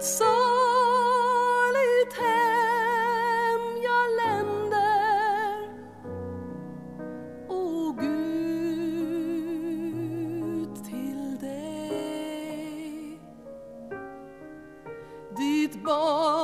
ett saligt hem jag länder, o Gud, till dig. Ditt barn